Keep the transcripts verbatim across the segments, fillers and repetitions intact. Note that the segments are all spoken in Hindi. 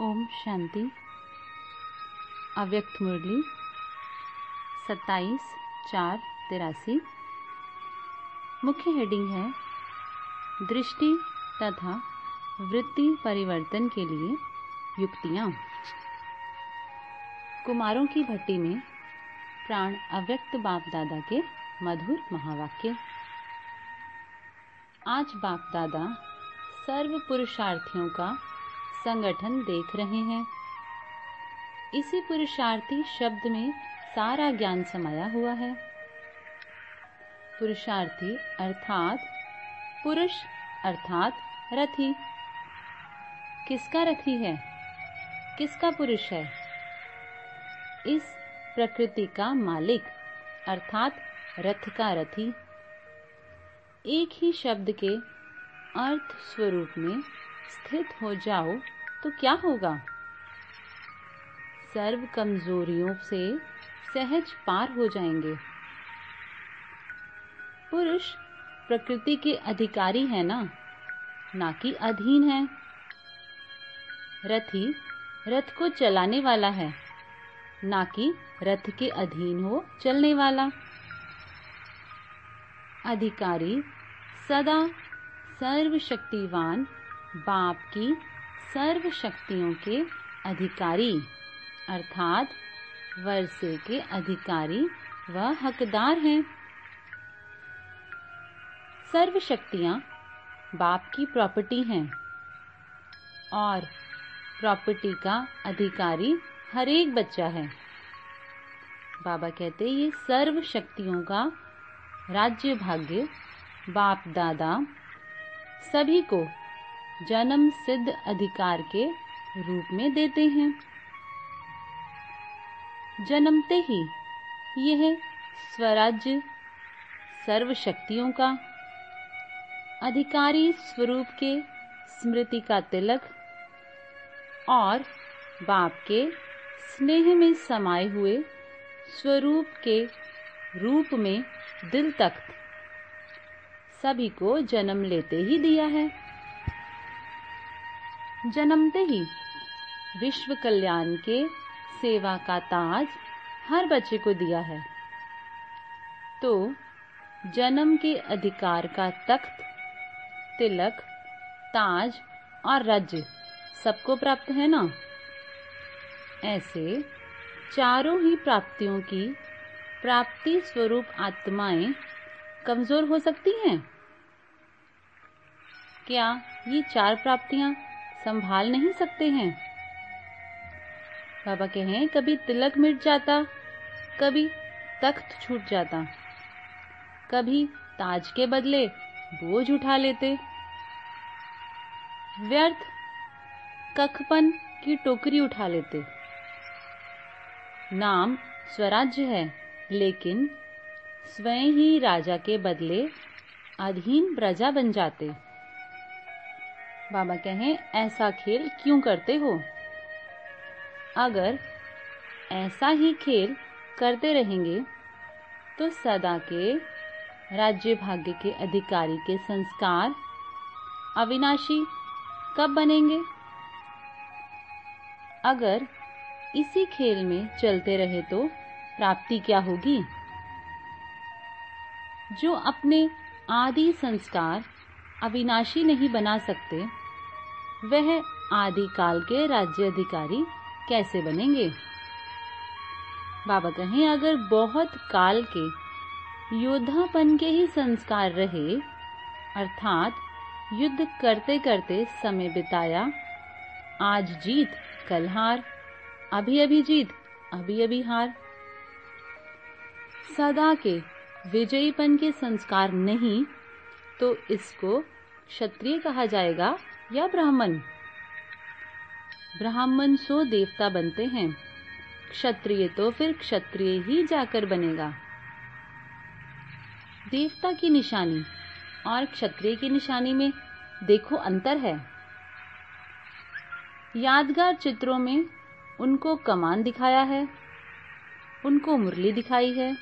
ओम शांति। अव्यक्त मुरली सत्ताईस चार तिरासी। मुख्य हेडिंग है दृष्टि तथा वृत्ति परिवर्तन के लिए युक्तियाँ। कुमारों की भट्टी में प्राण अव्यक्त बाप दादा के मधुर महावाक्य। आज बाप दादा सर्व पुरुषार्थियों का संगठन देख रहे हैं। इसी पुरुषार्थी शब्द में सारा ज्ञान समाया हुआ है। पुरुषार्थी अर्थात पुरुष अर्थात रथी। किसका रथी है, किसका पुरुष है? इस प्रकृति का मालिक अर्थात रथ का रथी। एक ही शब्द के अर्थ स्वरूप में स्थित हो जाओ तो क्या होगा? सर्व कमजोरियों से सहज पार हो जाएंगे। पुरुष प्रकृति के अधिकारी है ना, ना कि अधीन है। रथी रथ को चलाने वाला है, ना कि रथ के अधीन हो चलने वाला। अधिकारी सदा सर्वशक्तिवान बाप की सर्व शक्तियों के अधिकारी अर्थात वर्षे के अधिकारी व हकदार हैं। सर्व शक्तियां बाप की प्रॉपर्टी हैं और प्रॉपर्टी का अधिकारी हर एक बच्चा है। बाबा कहते ये सर्व शक्तियों का राज्य भाग्य बाप दादा सभी को जन्म सिद्ध अधिकार के रूप में देते हैं। जन्मते ही यह स्वराज्य सर्व शक्तियों का अधिकारी स्वरूप के स्मृति का तिलक और बाप के स्नेह में समाये हुए स्वरूप के रूप में दिल तख्त सभी को जन्म लेते ही दिया है। जन्मते ही विश्व कल्याण के सेवा का ताज हर बच्चे को दिया है। तो जन्म के अधिकार का तख्त, तिलक, ताज और राज्य सबको प्राप्त है ना। ऐसे चारों ही प्राप्तियों की प्राप्ति स्वरूप आत्माएं कमजोर हो सकती हैं क्या? ये चार प्राप्तियां संभाल नहीं सकते हैं? बाबा कहें कभी तिलक मिट जाता, कभी तख्त छूट जाता, कभी ताज के बदले बोझ उठा लेते। व्यर्थ कखपन की टोकरी उठा लेते। नाम स्वराज्य है, लेकिन स्वयं ही राजा के बदले अधीन प्रजा बन जाते। बाबा कहें ऐसा खेल क्यों करते हो? अगर ऐसा ही खेल करते रहेंगे तो सदा के राज्य भाग्य के अधिकारी के संस्कार अविनाशी कब बनेंगे? अगर इसी खेल में चलते रहे तो प्राप्ति क्या होगी? जो अपने आदि संस्कार अविनाशी नहीं बना सकते, वह आदि काल के राज्य अधिकारी कैसे बनेंगे? बाबा कहें अगर बहुत काल के योद्धापन के ही संस्कार रहे, अर्थात युद्ध करते करते समय बिताया, आज जीत कल हार, अभी अभी जीत अभी अभी हार, सदा के विजयीपन के संस्कार नहीं, तो इसको क्षत्रिय कहा जाएगा या ब्राह्मण? ब्राह्मण सो देवता बनते हैं, क्षत्रिय तो फिर क्षत्रिय ही जाकर बनेगा। देवता की निशानी और क्षत्रिय की निशानी में देखो अंतर है। यादगार चित्रों में उनको कमान दिखाया है, उनको मुरली दिखाई है।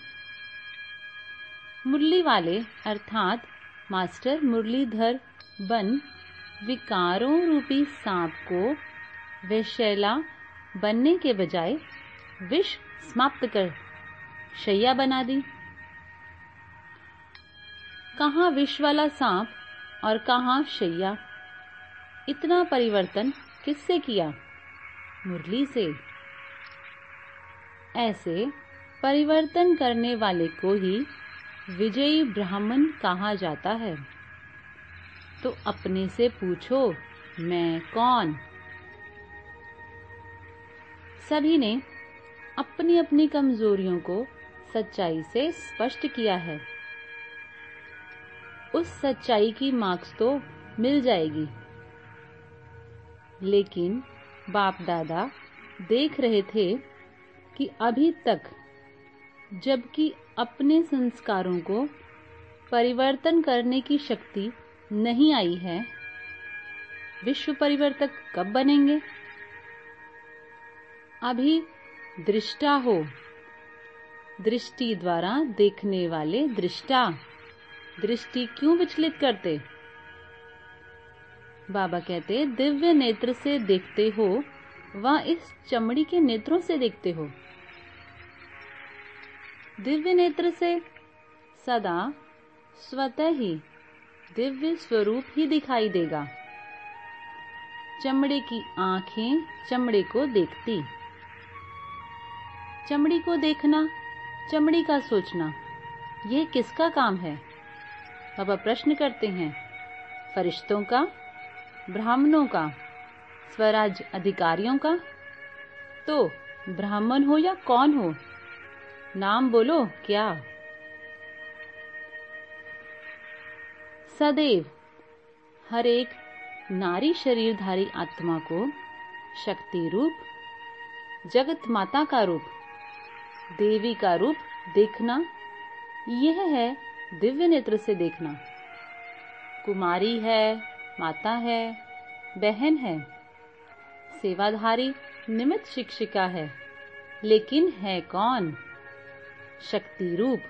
मुरली वाले अर्थात मास्टर मुरलीधर बन विकारों रूपी सांप को वे शैला बनने के बजाय विष समाप्त कर शैया बना दी। कहाँ विष वाला सांप और कहाँ शैया। इतना परिवर्तन किससे किया? मुरली से। ऐसे परिवर्तन करने वाले को ही विजयी ब्राह्मण कहा जाता है। तो अपने से पूछो, मैं कौन? सभी ने अपनी अपनी कमजोरियों को सच्चाई से स्पष्ट किया है। उस सच्चाई की मार्क्स तो मिल जाएगी। लेकिन बाप दादा देख रहे थे कि अभी तक जबकि अपने संस्कारों को परिवर्तन करने की शक्ति नहीं आई है, विश्व परिवर्तक कब बनेंगे? अभी दृष्टा हो, दृष्टि द्वारा देखने वाले दृष्टा। दृष्टि क्यों विचलित करते? बाबा कहते, दिव्य नेत्र से देखते हो, वह इस चमड़ी के नेत्रों से देखते हो। दिव्य नेत्र से सदा स्वतः ही दिव्य स्वरूप ही दिखाई देगा। चमड़े की आंखें चमड़े को देखती। चमड़ी को देखना, चमड़ी का सोचना, यह किसका काम है? बाबा प्रश्न करते हैं। फरिश्तों का, ब्राह्मणों का, स्वराज अधिकारियों का? तो ब्राह्मण हो या कौन हो, नाम बोलो क्या? सदैव हर एक नारी शरीरधारी आत्मा को शक्ति रूप, जगत माता का रूप, देवी का रूप देखना, यह है दिव्य नेत्र से देखना। कुमारी है, माता है, बहन है, सेवाधारी निमित्त शिक्षिका है, लेकिन है कौन? शक्ति रूप।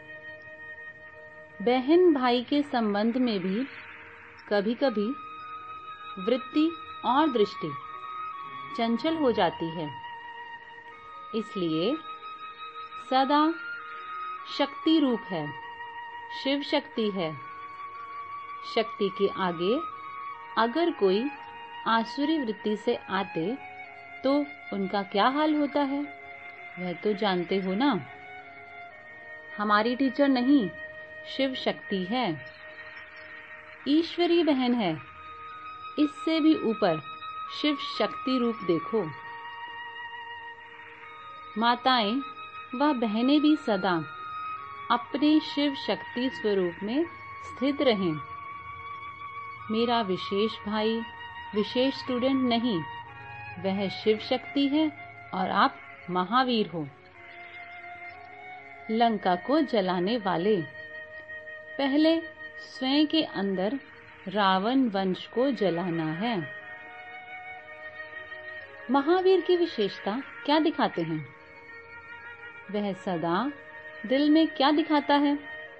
बहन भाई के संबंध में भी कभी कभी वृत्ति और दृष्टि चंचल हो जाती है। इसलिए सदा शक्ति रूप है, शिव शक्ति है। शक्ति के आगे अगर कोई आसुरी वृत्ति से आते तो उनका क्या हाल होता है, वह तो जानते हो ना। हमारी टीचर नहीं, शिव शक्ति है, ईश्वरी बहन है। इससे भी ऊपर शिव शक्ति रूप देखो। माताएं व बहनें भी सदा अपने शिव शक्ति स्वरूप में स्थित रहें। मेरा विशेष भाई, विशेष स्टूडेंट नहीं, वह शिव शक्ति है और आप महावीर हो। लंका को जलाने वाले पहले स्वयं के अंदर रावण वंश को जलाना है। महावीर की विशेषता क्या दिखाते हैं? वह सदा दिल में क्या दिखाता है?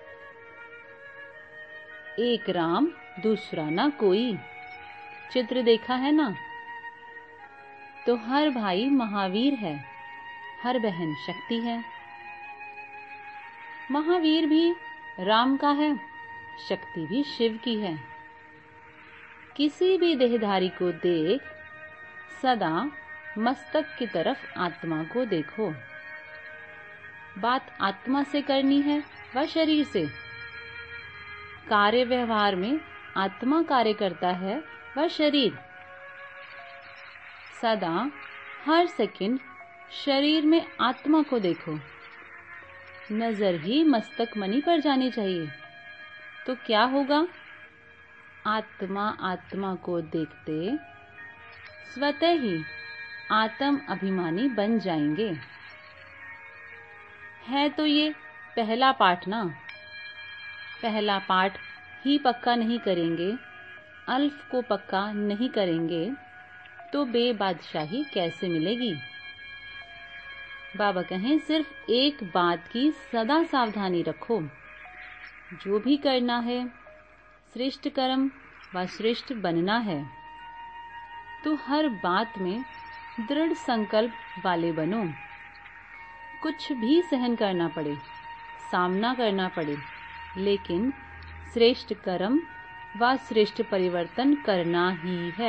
एक राम दूसरा ना कोई। चित्र देखा है ना? तो हर भाई महावीर है, हर बहन शक्ति है। महावीर भी राम का है, शक्ति भी शिव की है। किसी भी देहधारी को देख सदा मस्तक की तरफ आत्मा को देखो। बात आत्मा से करनी है व शरीर से। कार्य व्यवहार में आत्मा कार्य करता है व शरीर। सदा हर सेकंड शरीर में आत्मा को देखो। नजर ही मस्तक मणि पर जानी चाहिए। तो क्या होगा? आत्मा आत्मा को देखते स्वतः ही आत्म अभिमानी बन जाएंगे। है तो ये पहला पाठ ना। पहला पाठ ही पक्का नहीं करेंगे, अल्फ को पक्का नहीं करेंगे तो बेबादशाही कैसे मिलेगी? बाबा कहें सिर्फ एक बात की सदा सावधानी रखो। जो भी करना है श्रेष्ठ कर्म व श्रेष्ठ बनना है। तो हर बात में दृढ़ संकल्प वाले बनो। कुछ भी सहन करना पड़े, सामना करना पड़े, लेकिन श्रेष्ठ कर्म व श्रेष्ठ परिवर्तन करना ही है।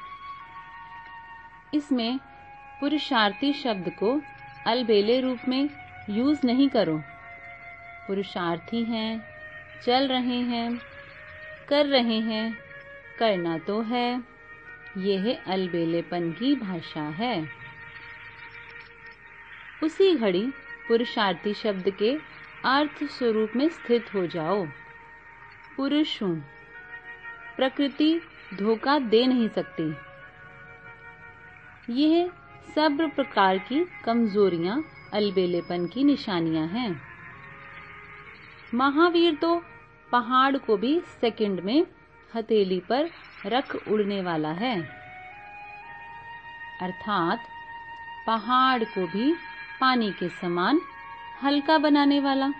इसमें पुरुषार्थी शब्द को अलबेले रूप में यूज नहीं करो। पुरुषार्थी हैं, चल रहे हैं, कर रहे हैं, करना तो है, यह अलबेलेपन की भाषा है। उसी घड़ी पुरुषार्थी शब्द के अर्थ स्वरूप में स्थित हो जाओ। पुरुष हूं, प्रकृति धोखा दे नहीं सकती। यह सब प्रकार की कमजोरियां अलबेलेपन की निशानियां हैं। महावीर तो पहाड़ को भी सेकंड में हथेली पर रख उड़ने वाला है, अर्थात पहाड़ को भी पानी के समान हल्का बनाने वाला।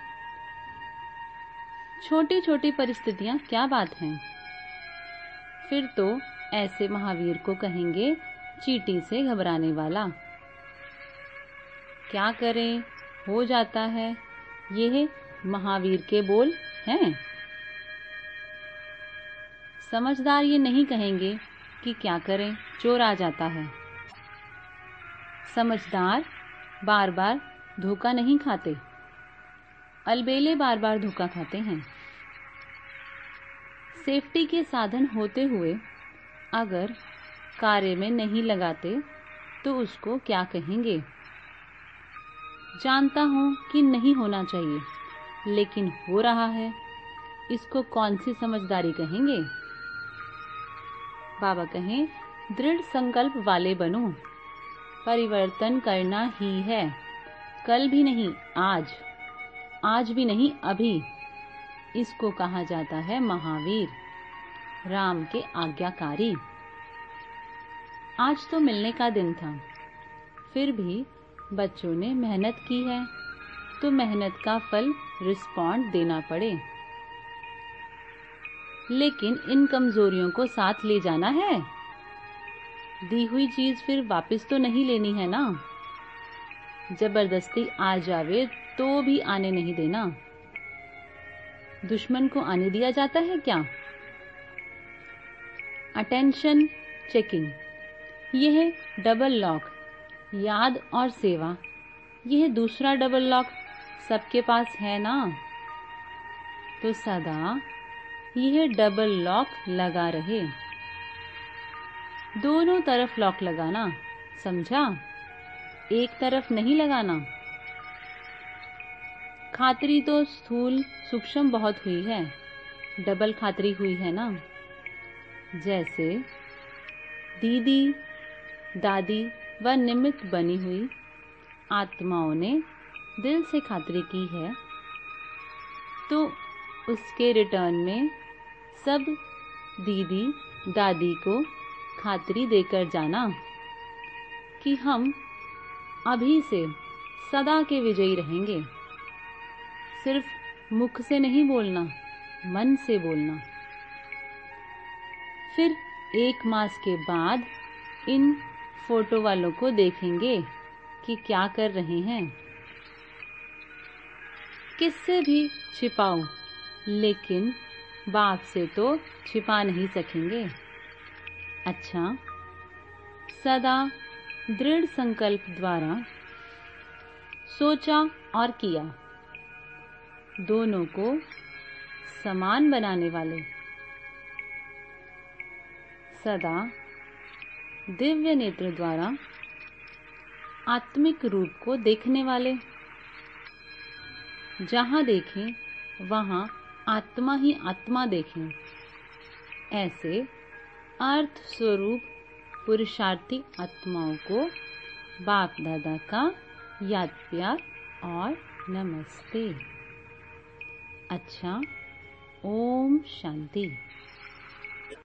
छोटी छोटी परिस्थितियां क्या बात हैं। फिर तो ऐसे महावीर को कहेंगे चींटी से घबराने वाला। क्या करें, हो जाता है, यह महावीर के बोल हैं। समझदार ये नहीं कहेंगे कि क्या करें, चोर आ जाता है। समझदार बार बार धोखा नहीं खाते, अलबेले बार बार धोखा खाते हैं। सेफ्टी के साधन होते हुए अगर कार्य में नहीं लगाते तो उसको क्या कहेंगे। जानता हूं कि नहीं होना चाहिए, लेकिन हो रहा है, इसको कौन सी समझदारी कहेंगे। बाबा कहें दृढ़ संकल्प वाले बनो, परिवर्तन करना ही है। कल भी नहीं, आज, आज भी नहीं, अभी। इसको कहा जाता है महावीर, राम के आज्ञाकारी। आज तो मिलने का दिन था, फिर भी बच्चों ने मेहनत की है, तो मेहनत का फल रिस्पॉन्ड देना पड़े। लेकिन इन कमजोरियों को साथ ले जाना है। दी हुई चीज फिर वापस तो नहीं लेनी है ना। जबरदस्ती आ जावे तो भी आने नहीं देना। दुश्मन को आने दिया जाता है क्या। अटेंशन चेकिंग, यह डबल लॉक, याद और सेवा, यह दूसरा डबल लॉक सबके पास है ना। तो सदा यह डबल लॉक लगा रहे। दोनों तरफ लॉक लगाना, समझा, एक तरफ नहीं लगाना। खातरी तो स्थूल सूक्ष्म बहुत हुई है, डबल खातरी हुई है ना। जैसे दीदी, दादी व निमित्त बनी हुई आत्माओं ने दिल से खातरी की है, तो उसके रिटर्न में सब दीदी दादी को खातरी देकर जाना कि हम अभी से सदा के विजयी रहेंगे। सिर्फ मुख से नहीं बोलना, मन से बोलना। फिर एक मास के बाद इन फोटो वालों को देखेंगे कि क्या कर रहे हैं। किससे भी छिपाओ, लेकिन बाप से तो छिपा नहीं सकेंगे। अच्छा, सदा दृढ़ संकल्प द्वारा सोचा और किया, दोनों को समान बनाने वाले, सदा दिव्य नेत्र द्वारा आत्मिक रूप को देखने वाले, जहां देखें वहां आत्मा ही आत्मा देखें। ऐसे अर्थ स्वरूप पुरुषार्थी आत्माओं को बाप दादा का याद प्यार और नमस्ते। अच्छा, ओम शांति।